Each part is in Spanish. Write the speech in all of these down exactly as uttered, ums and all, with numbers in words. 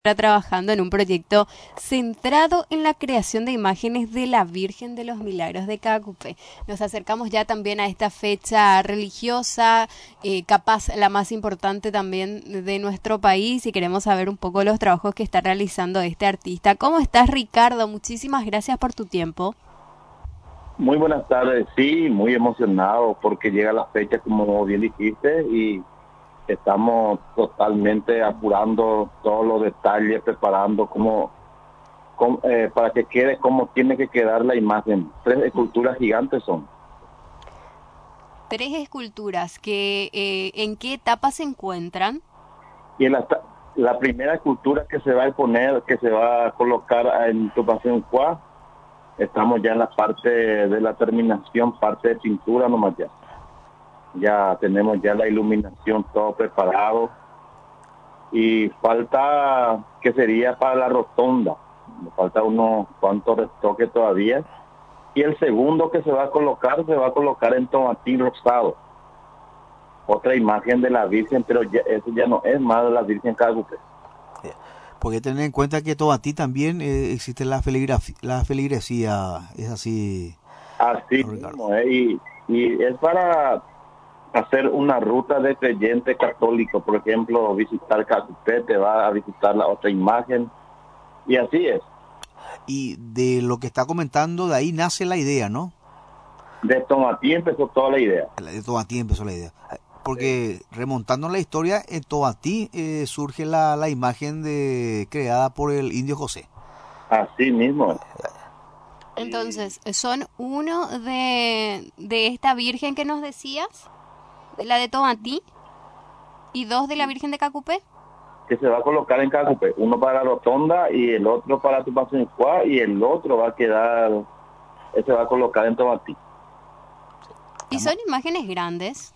trabajando en un proyecto centrado en la creación de imágenes de la Virgen de los Milagros de Cacupé. Nos acercamos ya también a esta fecha religiosa, eh, capaz la más importante también de nuestro país, y queremos saber un poco los trabajos que está realizando este artista. ¿Cómo estás, Ricardo? Muchísimas gracias por tu tiempo. Muy buenas tardes, sí, muy emocionado porque llega la fecha, como bien dijiste, y estamos totalmente apurando todos los detalles, preparando como, como eh, para que quede como tiene que quedar la imagen. Tres esculturas gigantes son. Tres esculturas que eh, ¿en qué etapa se encuentran? Y la, la primera escultura que se va a poner, que se va a colocar en Tupacincua, estamos ya en la parte de la terminación, parte de pintura nomás ya. Ya tenemos ya la iluminación todo preparado y falta que sería para la rotonda, falta unos cuantos retoques todavía, y el segundo que se va a colocar se va a colocar en tomatín rosado, otra imagen de la Virgen, pero ya, eso ya no es más de la Virgen Cacupé. Porque tener en cuenta que Tomatí también eh, existe la feligresía, la feligresía, es así. Así mismo, eh, y, y es para hacer una ruta de creyente católico, por ejemplo, visitar Cacupé, te va a visitar la otra imagen, y así es. Y de lo que está comentando, de ahí nace la idea, ¿no? De Tomatí empezó toda la idea. De Tomatí empezó la idea. Porque sí, remontando la historia, en Tomatí eh, surge la, la imagen de creada por el indio José. Así mismo. Entonces, ¿son uno de, de esta Virgen que nos decías? ¿La de Tomatí? ¿Y dos de la Virgen de Cacupé? Que se va a colocar en Cacupé, uno para la rotonda y el otro para Tupacincua, y el otro va a quedar, ese va a colocar en Tomatí. ¿Y son imágenes grandes?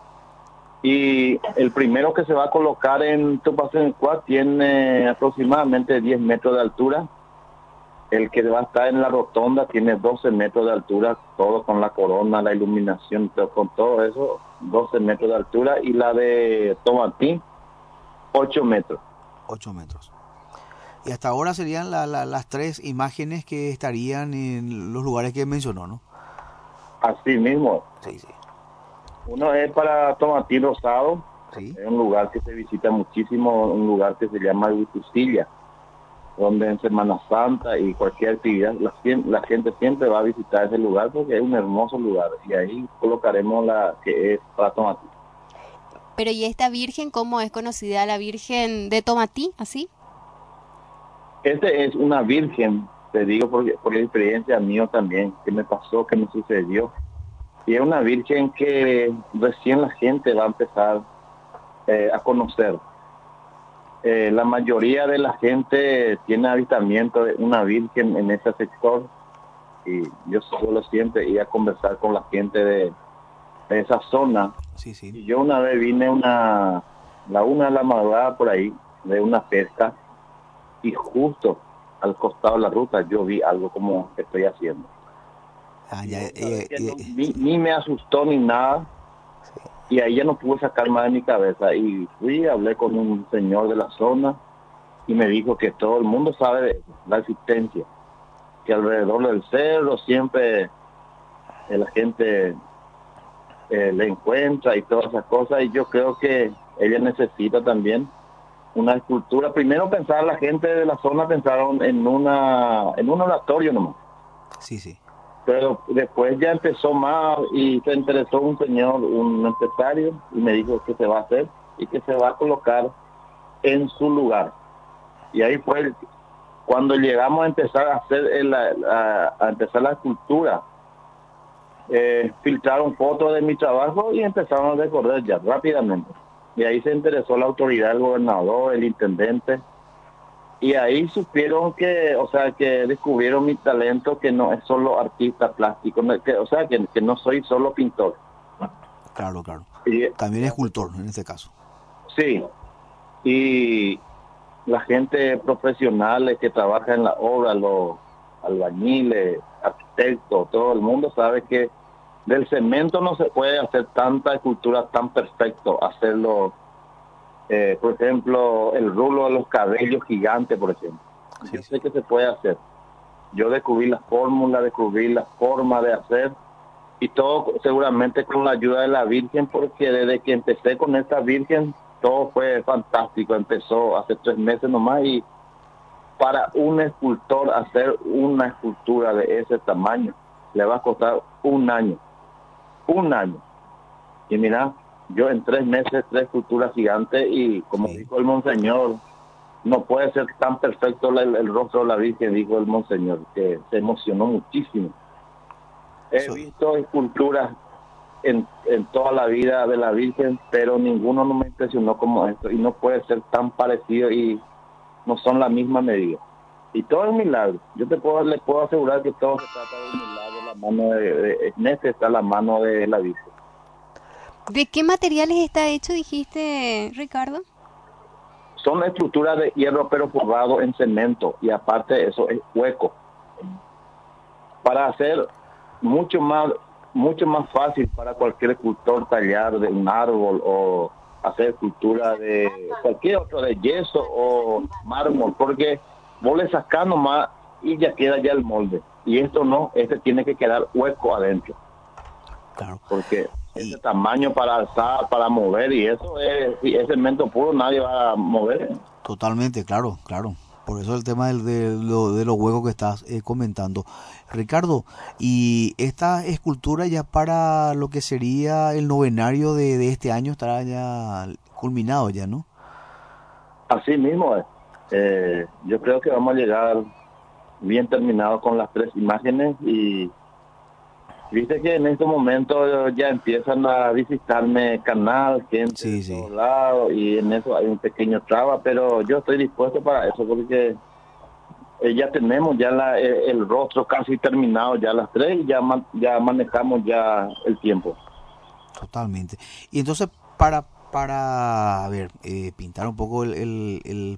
Y el primero que se va a colocar en Tupacincua tiene aproximadamente diez metros de altura. El que va a estar en la rotonda tiene doce metros de altura, todo con la corona, la iluminación, todo, con todo eso, doce metros de altura. Y la de Tomatí, ocho metros. ocho metros. Y hasta ahora serían la, la, las tres imágenes que estarían en los lugares que mencionó, ¿no? Así mismo. Sí, sí. Uno es para Tomatí Rosado, sí. Es un lugar que se visita muchísimo, un lugar que se llama Huitucilla, donde en Semana Santa y cualquier actividad, la, la gente siempre va a visitar ese lugar porque es un hermoso lugar, y ahí colocaremos la que es para Tomatí. Pero ¿y esta Virgen cómo es conocida, la Virgen de Tomatí, así? Esta es una Virgen, te digo porque por la experiencia mía también, que me pasó, que me sucedió, y es una Virgen que recién la gente va a empezar eh, a conocer. Eh, la mayoría de la gente tiene avistamiento de una Virgen en ese sector, y yo solo siempre ir a conversar con la gente de, de esa zona. Sí, sí. Y yo una vez vine una la una de la madrugada por ahí de una pesca, y justo al costado de la ruta yo vi algo como que estoy haciendo. Ah, ya, eh, eh, eh, no, eh, ni, sí. ni me asustó ni nada. Sí. Y ahí ya no pude sacar más de mi cabeza, y fui, hablé con un señor de la zona y me dijo que todo el mundo sabe de la existencia, que alrededor del cerro siempre eh, la gente eh, le encuentra y todas esas cosas, y yo creo que ella necesita también una escultura. Primero pensar, la gente de la zona pensaron en una en un oratorio nomás, Sí, sí. pero después ya empezó más y se interesó un señor, un empresario, y me dijo que se va a hacer y que se va a colocar en su lugar. Y ahí fue cuando llegamos a empezar a hacer el, a, a empezar la escultura. Eh, filtraron fotos de mi trabajo y empezaron a recorrer ya rápidamente. Y ahí se interesó la autoridad, el gobernador, el intendente, y ahí supieron que, o sea, que descubrieron mi talento, que no es solo artista plástico, que, o sea, que, que no soy solo pintor. Claro, claro. Y, También escultor en este caso. sí, y la gente profesional que trabaja en la obra, los albañiles, arquitectos, todo el mundo sabe que del cemento no se puede hacer tanta escultura tan perfecto, hacerlo Eh, por ejemplo, el rulo de los cabellos gigantes, por ejemplo. Sí, Yo sí. sé que se puede hacer. Yo descubrí la fórmula, descubrí la forma de hacer y todo seguramente con la ayuda de la Virgen, porque desde que empecé con esta Virgen todo fue fantástico. Empezó hace tres meses nomás y para un escultor hacer una escultura de ese tamaño le va a costar un año, un año. Y mira, yo en tres meses tres esculturas gigantes y como Sí. dijo el monseñor, no puede ser tan perfecto el, el rostro de la Virgen, dijo el monseñor, que se emocionó muchísimo. He Eso, visto esculturas en, en toda la vida de la Virgen, pero ninguno no me impresionó como esto y no puede ser tan parecido y no son la misma medida. Y todo es un milagro. Yo te puedo, le puedo asegurar que todo se trata de un milagro. La mano de, de, en este está la mano de la Virgen. ¿De qué materiales está hecho, dijiste, Ricardo? Son estructuras de hierro pero forrado en cemento y aparte de eso es hueco. Para hacer mucho más mucho más fácil para cualquier escultor tallar de un árbol o hacer escultura de cualquier otro, de yeso o mármol, porque vos le sacás nomás y ya queda ya el molde. Y esto no, este tiene que quedar hueco adentro, claro. porque ese Y tamaño para alzar, para mover, y eso es, si es cemento puro, nadie va a mover. totalmente, claro, claro. Por eso el tema del, de, lo, de los huecos que estás eh, comentando. Ricardo, y esta escultura ya para lo que sería el novenario de, de este año estará ya culminado ya, ¿no? Así mismo es. Eh, yo creo que vamos a llegar bien terminado con las tres imágenes y viste que en este momento ya empiezan a visitarme canal, gente de Sí, sí. todos lados y en eso hay un pequeño traba, pero yo estoy dispuesto para eso porque eh, ya tenemos ya la, eh, el rostro casi terminado ya a las tres y ya, man, ya manejamos ya el tiempo. Totalmente. Y entonces, para, para a ver, eh, pintar un poco el, el, el,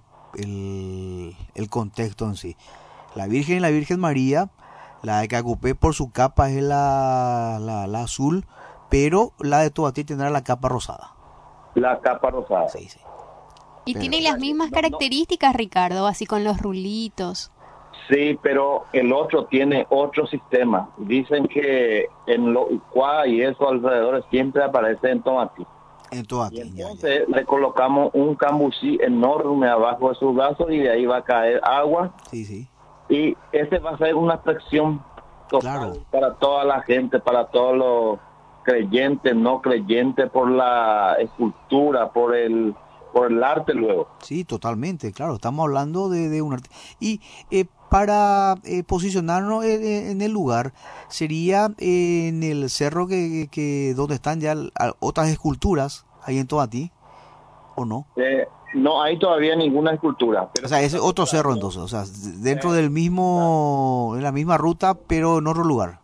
el, el contexto en sí. La Virgen y la Virgen María, la de Cacupé por su capa es la, la, la azul, pero la de Tobatí tendrá la capa rosada. La capa rosada. Sí, sí. Y Pero, tiene las mismas No, no. características, Ricardo, así con los rulitos. Sí, pero el otro tiene otro sistema. Dicen que en lo Ucuá y eso alrededor siempre aparece en Tomatí. en Y Tobatí, ya, ya. entonces le colocamos un cambucí enorme abajo de sus brazos y de ahí va a caer agua Sí, sí. y ese va a ser una atracción Claro. total para toda la gente, para todos los creyentes, no creyentes, por la escultura, por el por el arte luego. Sí, totalmente, claro. Estamos hablando de, de un arte. Y eh, para eh, posicionarnos en, en el lugar, sería eh, en el cerro que, que donde están ya l- a- otras esculturas, ahí en Tobatí, ¿o no? Eh, no hay todavía ninguna escultura, O pero sea, se ese está otro cerro preparando. entonces, o sea, s- dentro Eh, del mismo, en la misma ruta, pero en otro lugar.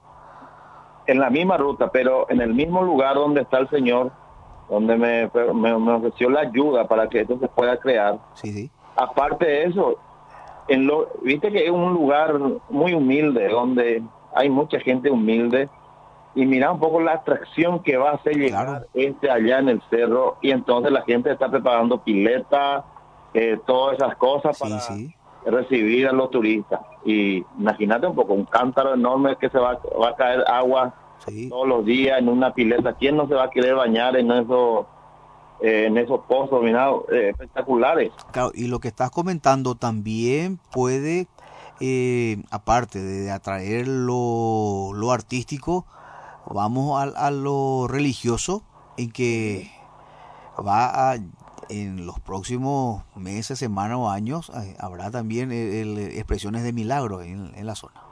en la misma ruta, pero en el mismo lugar donde está el Señor, donde me, me, me ofreció la ayuda para que esto se pueda crear. Sí, sí. Aparte de eso, en lo, viste que es un lugar muy humilde, donde hay mucha gente humilde, y mira un poco la atracción que va a hacer Claro. llegar este allá en el cerro, y entonces la gente está preparando pileta, eh, todas esas cosas Sí, para sí. recibir a los turistas. Y imagínate un poco, un cántaro enorme que se va, va a caer agua Sí. todos los días en una pileta. ¿Quién no se va a querer bañar en esos eh, en esos pozos, mira, eh, espectaculares? Claro, y lo que estás comentando también puede, eh, aparte de, de atraer lo, lo artístico, vamos a, a lo religioso, en que va a, en los próximos meses, semanas o años, eh, habrá también el- el- expresiones de milagros en, en la zona.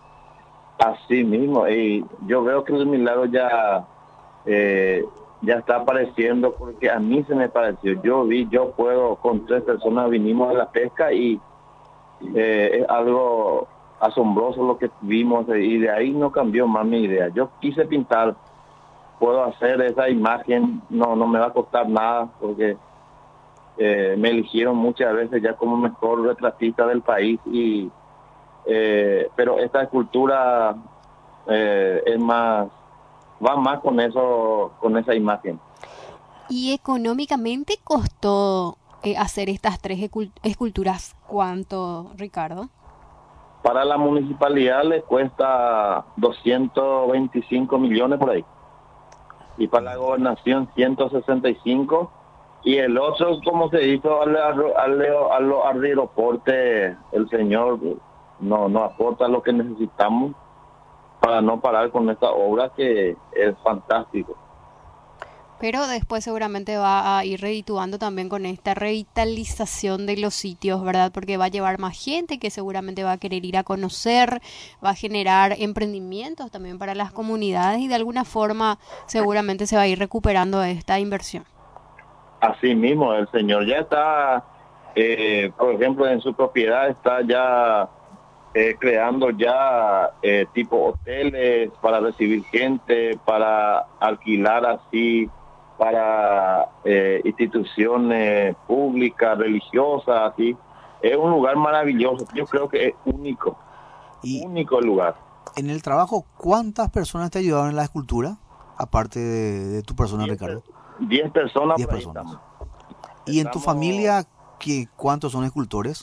Así mismo, y yo veo que el milagro ya eh, ya está apareciendo porque a mí se me pareció. Yo vi, yo puedo, con tres personas vinimos a la pesca y eh, es algo asombroso lo que vimos y de ahí no cambió más mi idea. Yo quise pintar, puedo hacer esa imagen, no no me va a costar nada porque eh, me eligieron muchas veces ya como mejor retratista del país y eh, pero esta escultura eh, es más, va más con eso, con esa imagen. Y económicamente costó eh, hacer estas tres escul- esculturas, ¿cuánto, Ricardo? Para la municipalidad le cuesta doscientos veinticinco millones por ahí. Y para la gobernación ciento sesenta y cinco. Y el otro, como se hizo al, al, al, al aeroporte, el señor no, no aporta lo que necesitamos para no parar con esta obra que es fantástico. Pero después seguramente va a ir redituando también con esta revitalización de los sitios, ¿verdad? Porque va a llevar más gente que seguramente va a querer ir a conocer, va a generar emprendimientos también para las comunidades y de alguna forma seguramente se va a ir recuperando esta inversión. Así mismo, el señor ya está, eh, por ejemplo, en su propiedad está ya eh, creando ya eh, tipo hoteles para recibir gente, para alquilar así, para eh, instituciones públicas, religiosas, así. Es un lugar maravilloso, yo creo que es único, Y único el lugar. en el trabajo, ¿cuántas personas te ayudaron en la escultura? Aparte de, de tu persona, Diez, Ricardo. diez personas. Diez por ahí personas. estamos. ¿Y en tu Estamos- familia qué, cuántos son escultores?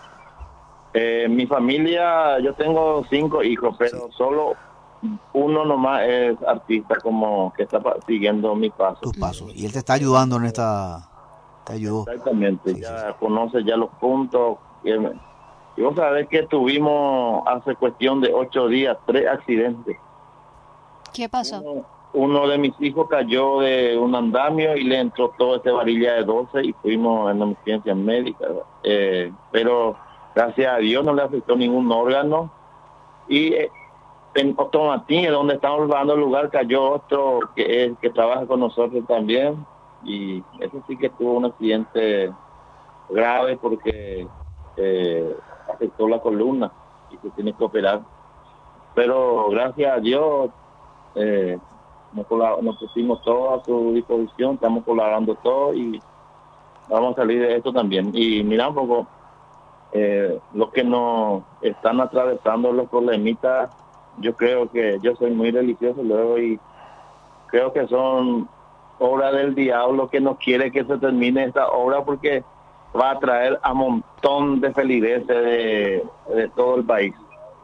Eh, mi familia, yo tengo cinco hijos, pero Sí. solo uno nomás es artista, como que está pa- siguiendo mi paso. Tus pasos. Y él te está ayudando en esta... Te ayudó. Exactamente, Sí, ya sí, sí. conoce ya los puntos. Y, y vos sabés que tuvimos hace cuestión de ocho días tres accidentes. ¿Qué pasó? Uno, uno de mis hijos cayó de un andamio y le entró toda esta varilla de doce y fuimos en emergencia médica. Eh, pero gracias a Dios no le afectó ningún órgano. Y eh, en Otomatín, donde estamos dando el lugar, cayó otro que es, que trabaja con nosotros también. Y eso sí que tuvo un accidente grave porque eh, afectó la columna y se tiene que operar. Pero gracias a Dios eh, nos, colab- nos pusimos todo a su disposición, estamos colaborando todo y vamos a salir de esto también. Y mira un poco eh, los que nos están atravesando los problemitas. Yo creo que yo soy muy religioso luego y creo que son obra del diablo que no quiere que se termine esta obra porque va a traer a montón de feligreses de, de todo el país.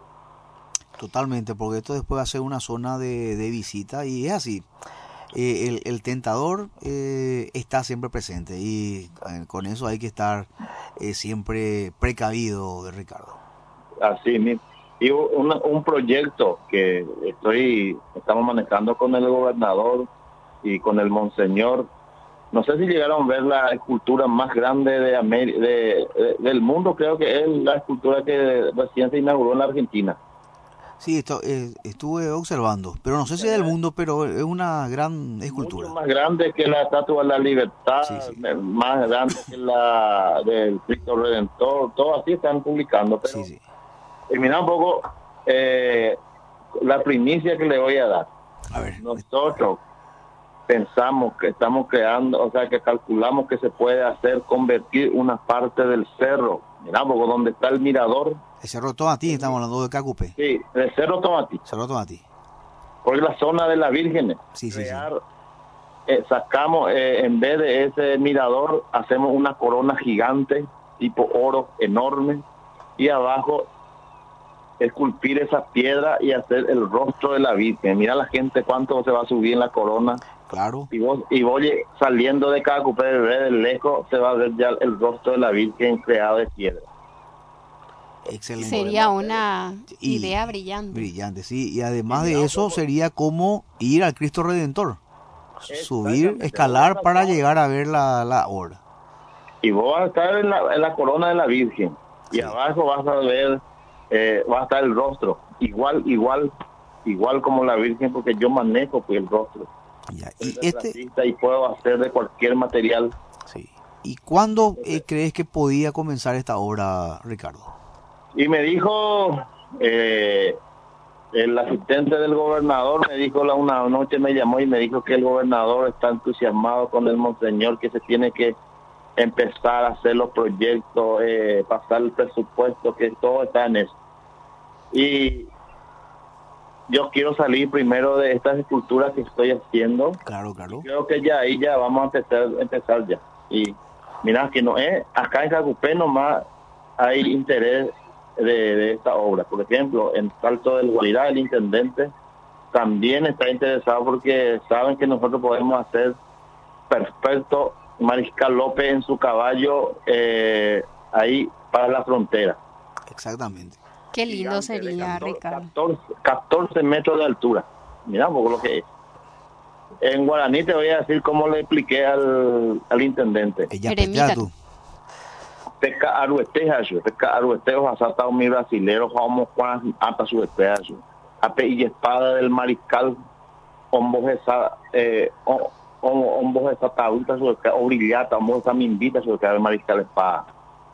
Totalmente, porque esto después va a ser una zona de, de visita y es así. Eh, el, el tentador eh, está siempre presente y eh, con eso hay que estar eh, siempre precavido, de Ricardo. Así mismo. Y una, un proyecto que estoy estamos manejando con el gobernador y con el monseñor. No sé si llegaron a ver la escultura más grande de, Ameri- de, de del mundo. Creo que es la escultura que recién se inauguró en la Argentina. Sí, esto, eh, estuve observando, pero no sé si es del mundo, pero es una gran Mucho escultura. más grande que la Estatua de la Libertad, Sí, sí, más grande que la del Cristo Redentor. Todo así están publicando. sí, Pero sí. y mira un poco eh, la primicia que le voy a dar. A ver, Nosotros pensamos que estamos creando, o sea, que calculamos que se puede hacer convertir una parte del cerro, mira, porque donde está el mirador, el Cerro Tomatí, estamos hablando de Cacupé. sí, el cerro Tomatí, Cerro Tomatí. por la zona de la Virgen, Sí, sí, sí. crear, eh, sacamos, eh, en vez de ese mirador, hacemos una corona gigante, tipo oro, enorme, y abajo esculpir esa piedra y hacer el rostro de la Virgen. Mira la gente cuánto se va a subir en la corona. Claro. Y vos, y vos saliendo de Cacupé, de lejos, se va a ver ya el rostro de la Virgen creado de piedra. Excelente. Sería una Y- idea brillante. Brillante, sí. Y además Y de mira, eso como- sería como ir al Cristo Redentor. Subir, Exactamente. escalar Vos vas a para estar- llegar a ver la, la obra. Y vos vas a estar en la, en la corona de la Virgen. Y Sí. abajo vas a ver, eh, va a estar el rostro. Igual, igual, igual como la Virgen, porque yo manejo pues, el rostro. Ya. Soy Y este, retratista y puedo hacer de cualquier material. sí. ¿Y cuándo eh, crees que podía comenzar esta obra, Ricardo? Y me dijo, eh, el asistente del gobernador, me dijo la una noche, me llamó y me dijo que el gobernador está entusiasmado con el monseñor, que se tiene que empezar a hacer los proyectos, eh, pasar el presupuesto, que todo está en eso. Y yo quiero salir primero de estas esculturas que estoy haciendo. Claro, claro. Creo que ya ahí ya vamos a empezar, empezar ya. Y mira que no es, acá en Cacupé nomás hay interés de, de esta obra. Por ejemplo, en Salto del Guairá, el intendente también está interesado porque saben que nosotros podemos hacer perfecto Mariscal López en su caballo eh, ahí para la frontera. Exactamente. Qué lindo Gigante, de sería, catorce, Ricardo. catorce, catorce metros de altura. Mira un poco lo que es. En guaraní te voy a decir cómo le expliqué al, al intendente. Ella Eremita, petea tú. Teca aruetejayo, teca aruetejo asatado mi brasilero, vamos Juan hasta su despedazo. Ape y espada del mariscal, hombos esa, eh, hombos esa tabuta, o brillata, hombos esa mimbita, sobre el mariscal espada.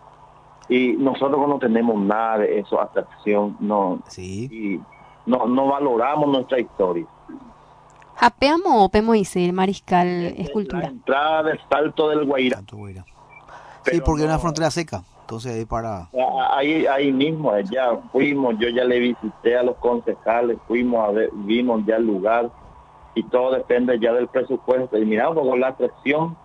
Y nosotros no tenemos nada de eso, atracción, no, Sí. y no, no valoramos nuestra historia. ¿Japeamos o pemos y mariscal escultura? La entrada del Salto del Guairá. Tanto Guairá. Sí, Pero porque es una no- frontera seca. Entonces ahí para... Ahí, ahí mismo, allá fuimos, yo ya le visité a los concejales, fuimos a ver, vimos ya el lugar y todo depende ya del presupuesto. Y miramos con la atracción.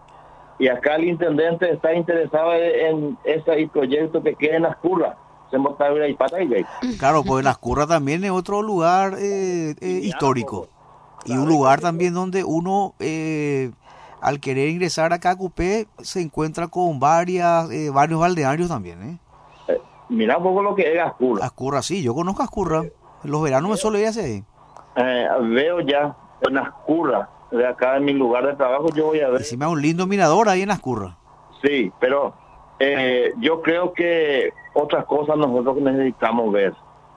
Y acá el intendente está interesado en ese proyecto que queda en las curvas. Se monta a ver y pata y ve. Claro, pues Las Curras también es otro lugar eh, eh, histórico. Y un lugar también donde uno, eh, al querer ingresar a Cacupé, se encuentra con varias eh, varios balnearios también. ¿eh? Eh, Mira un poco lo que es las curvas. Ascurra, sí, yo conozco Ascurra. En los veranos me suelo ir hacia ahí. Eh, veo ya en las curvas de acá en mi lugar de trabajo, yo voy a ver. Y si me da un lindo mirador ahí en Ascurra. Sí, pero eh, yo creo que otras cosas nosotros necesitamos ver.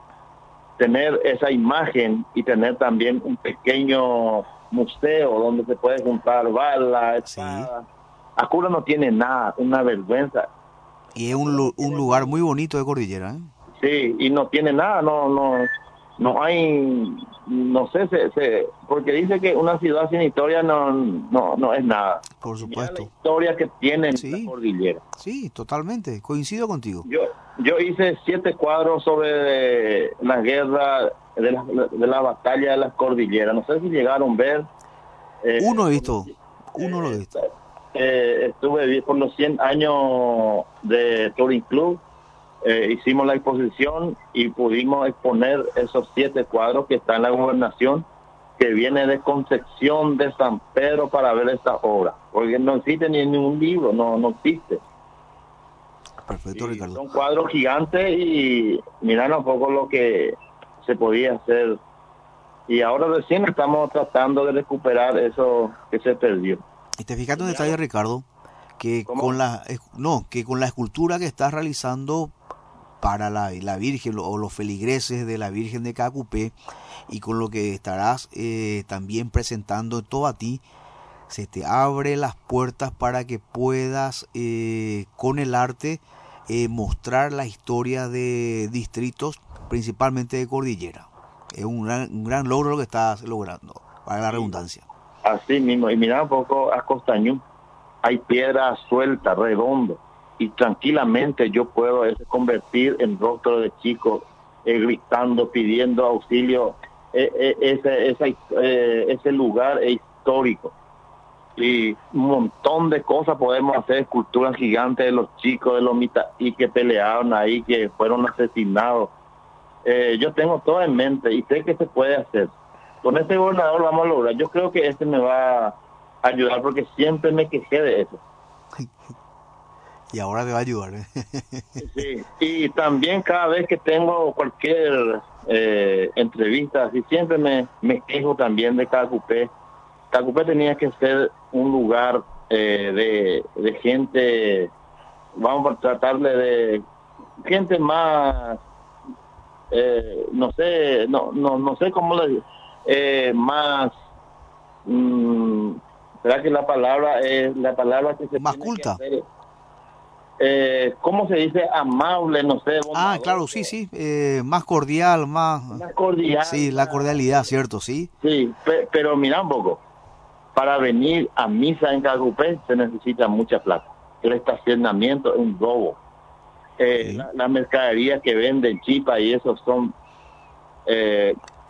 Tener esa imagen y tener también un pequeño museo donde se puede juntar balas, Sí. espadas. Acura no tiene nada, una vergüenza. Y es un, lu- un lugar muy bonito de Cordillera. ¿eh? Sí, y no tiene nada, no, no, no hay, no sé, se, se, porque dice que una ciudad sin historia no, no, no es nada. Por Mira la supuesto. historia que tiene Sí. la cordillera. Sí, totalmente. Coincido contigo. Yo, yo hice siete cuadros sobre la guerra de la, de la batalla de las cordilleras. No sé si llegaron a ver. eh, Uno he visto. Uno lo he visto. eh, estuve vi- por los cien años de Touring Club. Eh, hicimos la exposición y pudimos exponer esos siete cuadros que están en la gobernación, que viene de Concepción de San Pedro para ver esta obra, porque no existe ni en ningún libro, no, no existe. Perfecto, Y Ricardo. son cuadros gigantes y miran un poco lo que se podía hacer. Y ahora recién estamos tratando de recuperar eso que se perdió. Y te fijas en un detalle, Ricardo, que ¿Cómo? con la es- no, que con la escultura que estás realizando para la, la Virgen o los feligreses de la Virgen de Cacupé y con lo que estarás eh, también presentando todo a ti, se te abre las puertas para que puedas eh, con el arte eh, mostrar la historia de distritos, principalmente de Cordillera. Es un gran, un gran logro lo que estás logrando, para la redundancia. Así mismo, y mira un poco a Costañú, hay piedras sueltas, redondas, y tranquilamente yo puedo ese, convertir en rostro de chicos, eh, gritando, pidiendo auxilio. Eh, eh, ese, esa, eh, ese lugar es histórico. Y un montón de cosas podemos hacer, esculturas gigantes de los chicos, de los mitaí que pelearon ahí, que fueron asesinados. Eh, yo tengo todo en mente y sé que se puede hacer. Con este gobernador vamos a lograr. Yo creo que este me va a ayudar porque siempre me quejé de eso. Y ahora te va a ayudar. ¿eh? Sí. Y también cada vez que tengo cualquier eh, entrevista, así siempre me, me quejo también de Cacupé. Cacupé tenía que ser un lugar eh, de, de gente, vamos a tratarle de gente más, eh, no sé, no, no, no sé cómo le digo, eh, más, mmm, ¿será que la palabra es la palabra que se Más tiene culta. que hacer? Eh, ¿Cómo se dice? Amable, no sé. Ah, bondadoso, claro, sí, sí. Eh, más cordial, más... más cordial. Sí, la cordialidad, cierto, sí. Sí, pe- pero mira un poco. Para venir a misa en Cacupé se necesita mucha plata. El estacionamiento es un robo. Eh, Sí. la, la mercadería que venden chipa y eso son... Eh,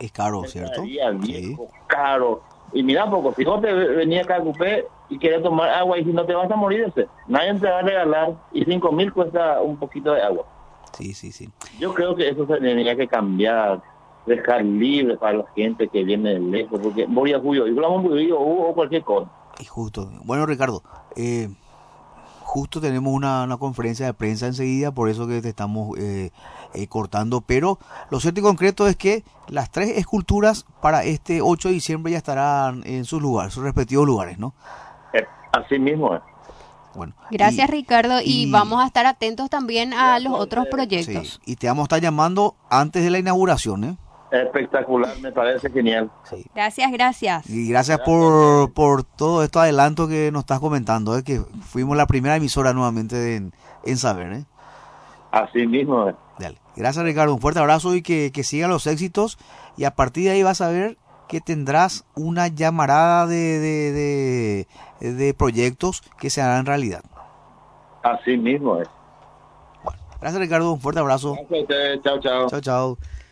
Es caro, ¿cierto? Mercadería, viejo, sí. Caro. Y mira, poco, si vos te venías a Cacupé y querías tomar agua y si no te vas a morir, ese, nadie te va a regalar y cinco mil cuesta un poquito de agua. Sí, sí, sí. Yo creo que eso se tendría que cambiar, dejar libre para la gente que viene de lejos, porque voy a Julio, y hablamos de Julio o cualquier cosa. Y justo, bueno Ricardo, eh, justo tenemos una, una conferencia de prensa enseguida, por eso que te estamos eh, eh, cortando, pero lo cierto y concreto es que las tres esculturas para este ocho de diciembre ya estarán en sus lugares, sus respectivos lugares, ¿no? Eh, así mismo es. Bueno, gracias y, Ricardo y, y vamos a estar atentos también a los otros proyectos. Sí, y te vamos a estar llamando antes de la inauguración, ¿eh? Espectacular, me parece genial. Sí. Gracias, gracias. Y gracias, gracias por, por todo esto adelanto que nos estás comentando, ¿eh? Que fuimos la primera emisora nuevamente en, en saber, ¿eh? Así mismo. ¿eh? Dale. Gracias Ricardo, un fuerte abrazo y que, que sigan los éxitos y a partir de ahí vas a ver que tendrás una llamarada de, de, de, de proyectos que se harán realidad. Así mismo es. Bueno, gracias Ricardo, un fuerte abrazo. Gracias a ustedes, chao, chao. Chao, chao.